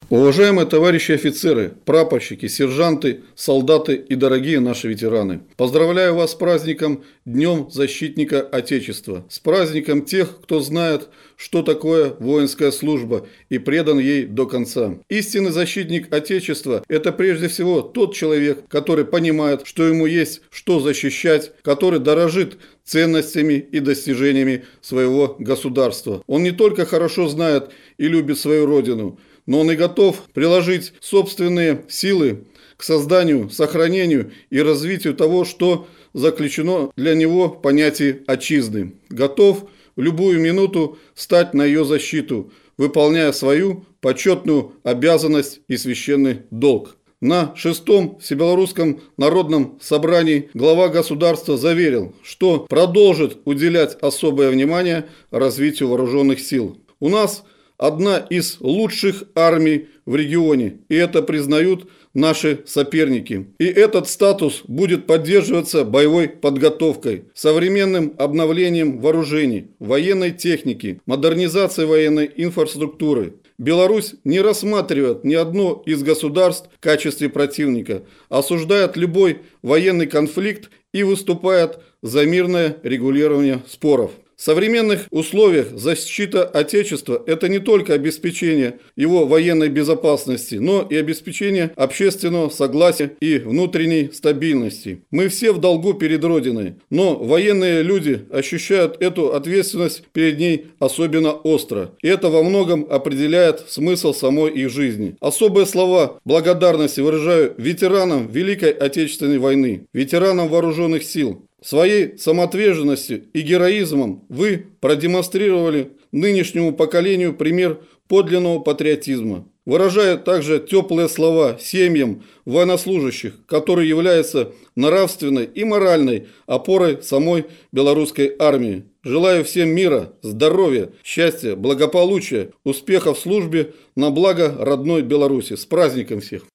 Уважаемые товарищи офицеры, прапорщики, сержанты, солдаты и дорогие наши ветераны! Поздравляю вас с праздником Днем Защитника Отечества, с праздником тех, кто знает, что такое воинская служба и предан ей до конца. Истинный защитник Отечества – это прежде всего тот человек, который понимает, что ему есть что защищать, который дорожит ценностями и достижениями своего государства. Он не только хорошо знает и любит свою родину, но он и готов приложить собственные силы к созданию, сохранению и развитию того, что заключено для него в понятии отчизны. Готов в любую минуту стать на ее защиту, выполняя свою почетную обязанность и священный долг. На 6-м Всебелорусском народном собрании глава государства заверил, что продолжит уделять особое внимание развитию вооруженных сил. У нас одна из лучших армий в регионе, и это признают наши соперники. И этот статус будет поддерживаться боевой подготовкой, современным обновлением вооружений, военной техники, модернизацией военной инфраструктуры. Беларусь не рассматривает ни одно из государств в качестве противника, осуждает любой военный конфликт и выступает за мирное регулирование споров. В современных условиях защита Отечества – это не только обеспечение его военной безопасности, но и обеспечение общественного согласия и внутренней стабильности. Мы все в долгу перед Родиной, но военные люди ощущают эту ответственность перед ней особенно остро. И это во многом определяет смысл самой их жизни. Особые слова благодарности выражаю ветеранам Великой Отечественной войны, ветеранам вооруженных сил. Своей самоотверженностью и героизмом вы продемонстрировали нынешнему поколению пример подлинного патриотизма. Выражаю также теплые слова семьям военнослужащих, которые являются нравственной и моральной опорой самой белорусской армии. Желаю всем мира, здоровья, счастья, благополучия, успехов в службе на благо родной Беларуси. С праздником всех!